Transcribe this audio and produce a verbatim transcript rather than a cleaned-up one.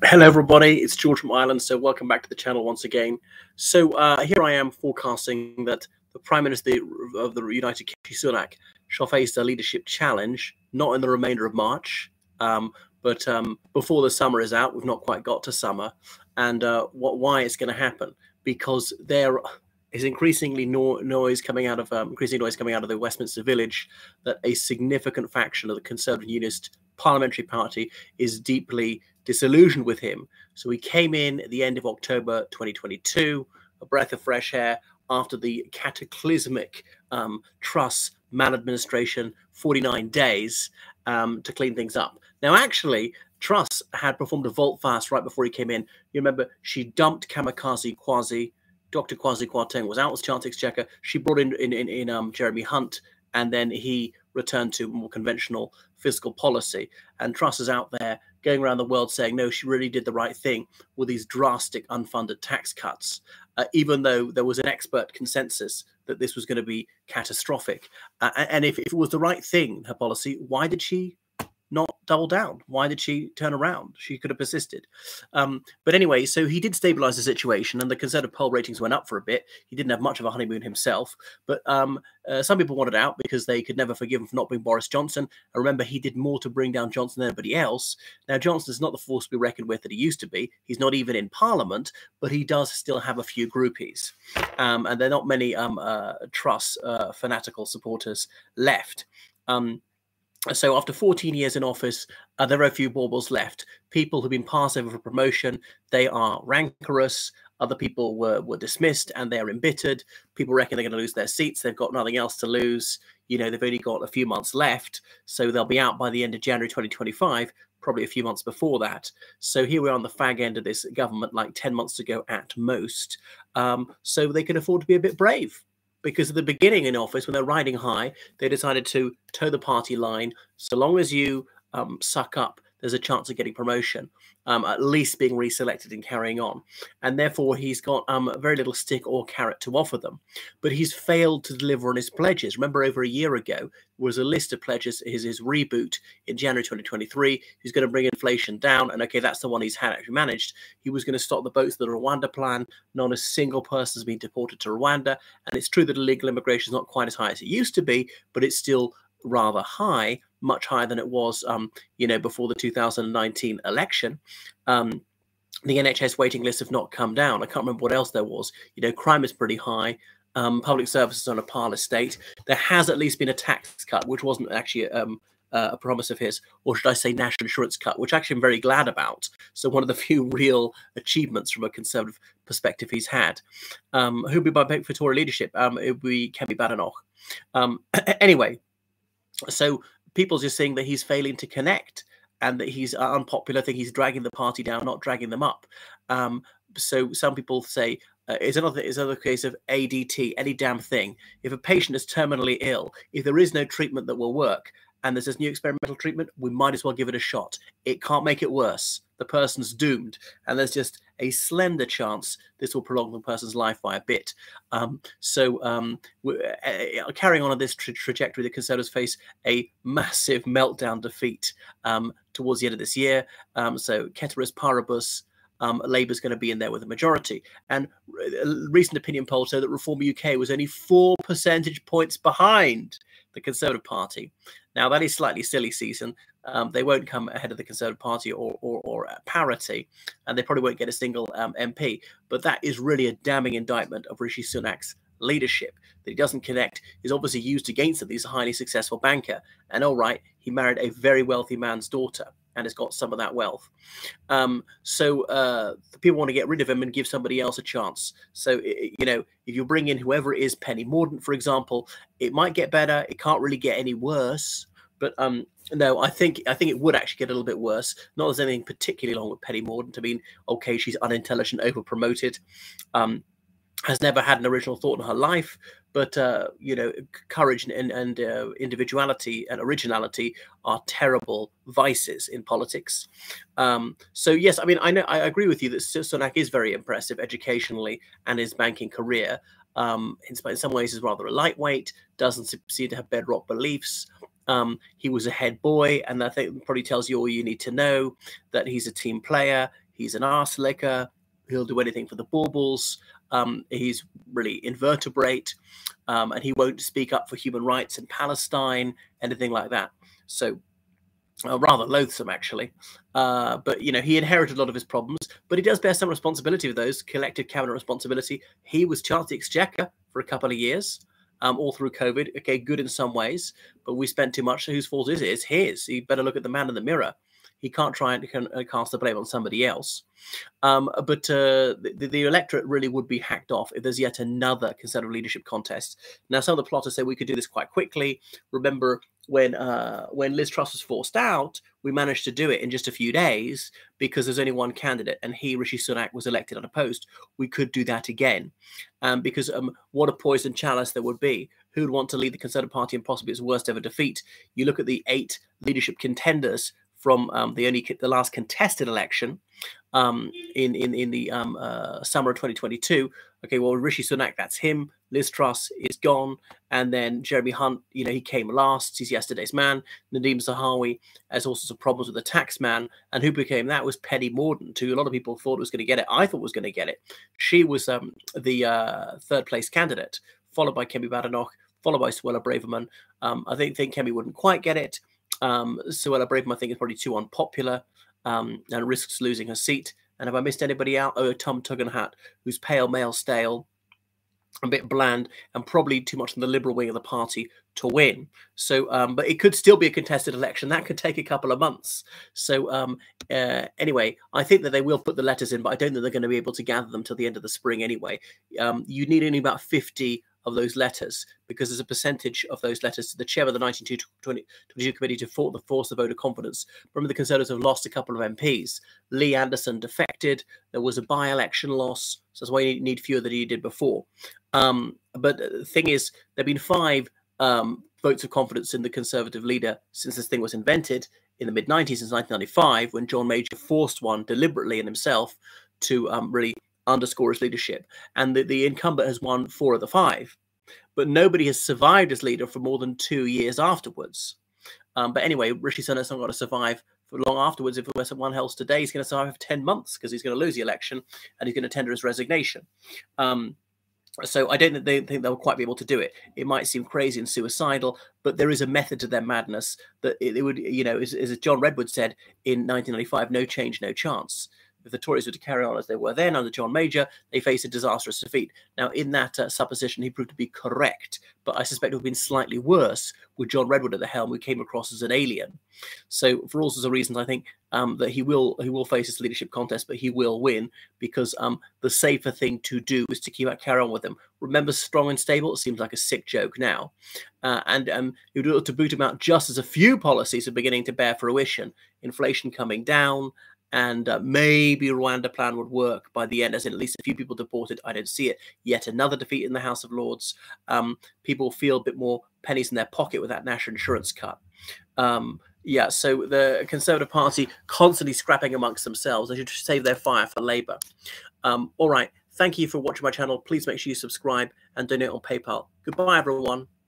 Hello everybody, it's George from Ireland, so welcome back to the channel once again. So uh, here I am forecasting that the Prime Minister of the United Kingdom, Rishi Sunak, shall face a leadership challenge, not in the remainder of March, um, but um, before the summer is out. We've not quite got to summer, and uh, what, why it's going to happen, because there is increasingly no noise coming out of um, increasing noise coming out of the Westminster Village that a significant faction of the Conservative Unionist Parliamentary Party is deeply disillusioned with him. So he came in at the end of October twenty twenty-two, a breath of fresh air after the cataclysmic um, Truss maladministration, forty-nine days um, to clean things up. Now, actually, Truss had performed a volte-face right before he came in. You remember, she dumped Kamikaze Kwasi. Doctor Kwasi Kwarteng was out as Chancellor Exchequer. She brought in, in, in, in um, Jeremy Hunt, and then he returned to more conventional fiscal policy. And Truss is out there going around the world saying, no, she really did the right thing with these drastic unfunded tax cuts, uh, even though there was an expert consensus that this was going to be catastrophic. Uh, and if, if it was the right thing, her policy, why did she not double down? Why did she turn around? She could have persisted. Um, but anyway, so he did stabilize the situation, and the Conservative poll ratings went up for a bit. He didn't have much of a honeymoon himself, but um, uh, some people wanted out because they could never forgive him for not being Boris Johnson. And remember, he did more to bring down Johnson than anybody else. Now, Johnson is not the force to be reckoned with that he used to be. He's not even in Parliament, but he does still have a few groupies. Um, and there are not many um, uh, Truss uh, fanatical supporters left. Um, So after fourteen years in office, uh, there are a few baubles left. People who've been passed over for promotion, they are rancorous. Other people were, were dismissed and they're embittered. People reckon they're going to lose their seats. They've got nothing else to lose. You know, they've only got a few months left. So they'll be out by the end of January twenty twenty-five, probably a few months before that. So here we are on the fag end of this government, like ten months ago at most. Um, so they can afford to be a bit brave. Because at the beginning in office, when they're riding high, they decided to toe the party line. So long as you um, suck up, there's a chance of getting promotion, um, at least being reselected and carrying on. And therefore, he's got um, very little stick or carrot to offer them. But he's failed to deliver on his pledges. Remember, over a year ago, was a list of pledges, his, his reboot in January twenty twenty-three. He's going to bring inflation down. And okay, that's the one he's had actually managed. He was going to stop the boats of the Rwanda plan. Not a single person has been deported to Rwanda. And it's true that illegal immigration is not quite as high as it used to be, but it's still rather high, much higher than it was, um, you know, before the two thousand nineteen election. Um, the N H S waiting lists have not come down. I can't remember what else there was. You know, crime is pretty high. Um, public services on a parlous state. There has at least been a tax cut, which wasn't actually um, uh, a promise of his, or should I say national insurance cut, which actually I'm very glad about. So one of the few real achievements from a Conservative perspective he's had. Um, who'll be by pick for Tory leadership? Um, it would be Kemi Badenoch. Um, anyway, so people just saying that he's failing to connect and that he's unpopular. I think he's dragging the party down, not dragging them up. Um, so some people say uh, it's another it's another case of A D T, any damn thing. If a patient is terminally ill, if there is no treatment that will work, and there's this new experimental treatment, we might as well give it a shot. It can't make it worse. The person's doomed, and there's just a slender chance this will prolong the person's life by a bit. Um, so um, uh, carrying on on this tra trajectory, the Conservatives face a massive meltdown defeat um, towards the end of this year. Um, so ceteris paribus, um, Labour's going to be in there with a majority. And a recent opinion poll showed that Reform U K was only four percentage points behind the Conservative Party. Now, that is slightly silly season. Um, they won't come ahead of the Conservative Party or, or, or parity, and they probably won't get a single um, M P. But that is really a damning indictment of Rishi Sunak's leadership, that he doesn't connect, is obviously used against him. He's a highly successful banker. And all right, he married a very wealthy man's daughter and has got some of that wealth. Um, so uh, the people want to get rid of him and give somebody else a chance. So, you know, if you bring in whoever it is, Penny Mordaunt, for example, it might get better. It can't really get any worse. But um, no, I think I think it would actually get a little bit worse. Not that there's anything particularly wrong with Penny Mordaunt. I mean, okay, she's unintelligent, over-promoted, um, has never had an original thought in her life. But, uh, you know, courage and, and uh, individuality and originality are terrible vices in politics. Um, so, yes, I mean, I know I agree with you that Sunak is very impressive educationally and his banking career. Um, in, in some ways is rather a lightweight, doesn't seem to have bedrock beliefs. Um, he was a head boy, and I think it probably tells you all you need to know, that he's a team player. He's an arse licker. He'll do anything for the baubles. Um, he's really invertebrate, um, and he won't speak up for human rights in Palestine, anything like that. So uh, rather loathsome, actually. Uh, but, you know, he inherited a lot of his problems, but he does bear some responsibility for those, collective cabinet responsibility. He was Chancellor of the Exchequer for a couple of years, um, all through COVID. Okay, good in some ways, but we spent too much. So whose fault is it? It's his. He better look at the man in the mirror. He can't try and can, uh, cast the blame on somebody else. Um, but uh, the, the electorate really would be hacked off if there's yet another Conservative leadership contest. Now, some of the plotters say we could do this quite quickly. Remember, when uh, when Liz Truss was forced out, we managed to do it in just a few days because there's only one candidate, and he, Rishi Sunak, was elected unopposed. We could do that again, um, because um, what a poisoned chalice there would be. Who'd want to lead the Conservative Party in possibly its worst ever defeat? You look at the eight leadership contenders from um, the only the last contested election um, in in in the um, uh, summer of twenty twenty-two. Okay, well, Rishi Sunak, that's him. Liz Truss is gone, and then Jeremy Hunt, you know, he came last. He's yesterday's man. Nadeem Zahawi has all sorts of problems with the tax man, and who became that was Penny Mordaunt, who a lot of people thought was going to get it. I thought was going to get it. She was um, the uh, third place candidate, followed by Kemi Badenoch, followed by Suella Braverman. Um, I think think Kemi wouldn't quite get it. Um, Suella Braverman, I think, is probably too unpopular um, and risks losing her seat. And have I missed anybody out? Oh, Tom Tugendhat, who's pale, male, stale, a bit bland, and probably too much in the Liberal wing of the party to win. So, um, but it could still be a contested election. That could take a couple of months. So, um, uh, anyway, I think that they will put the letters in, but I don't think they're going to be able to gather them till the end of the spring anyway. Um, you need only about fifty of those letters, because there's a percentage of those letters to the chair of the nineteen twenty-two committee to for the force the vote of confidence. Remember, the Conservatives have lost a couple of M Ps. Lee Anderson defected. There was a by-election loss. So that's why you need fewer than you did before. Um, but the thing is, there have been five um, votes of confidence in the Conservative leader since this thing was invented in the mid nineties, since nineteen ninety-five, when John Major forced one deliberately in himself to um, really underscore his leadership. And the, the incumbent has won four of the five. But nobody has survived as leader for more than two years afterwards. Um, but anyway, Rishi Sunak's not going to survive for long afterwards. If someone else today, he's going to survive for ten months because he's going to lose the election and he's going to tender his resignation. Um, so I don't think they think they'll quite be able to do it. It might seem crazy and suicidal, but there is a method to their madness that it, it would, you know, as, as John Redwood said in nineteen ninety-five, no change, no chance. If the Tories were to carry on as they were then under John Major, they face a disastrous defeat. Now, in that uh, supposition, he proved to be correct, but I suspect it would have been slightly worse with John Redwood at the helm, who came across as an alien. So, for all sorts of reasons, I think um, that he will he will face this leadership contest, but he will win, because um, the safer thing to do is to keep carry on with him. Remember, strong and stable? It seems like a sick joke now. Uh, and um, you would to boot him out just as a few policies are beginning to bear fruition. Inflation coming down, and uh, maybe Rwanda plan would work by the end, as in at least a few people deported. I don't see it. Yet another defeat in the House of Lords. Um, people feel a bit more pennies in their pocket with that national insurance cut. Um, yeah, so the Conservative Party constantly scrapping amongst themselves. They should save their fire for Labour. Um, all right. Thank you for watching my channel. Please make sure you subscribe and donate on PayPal. Goodbye, everyone.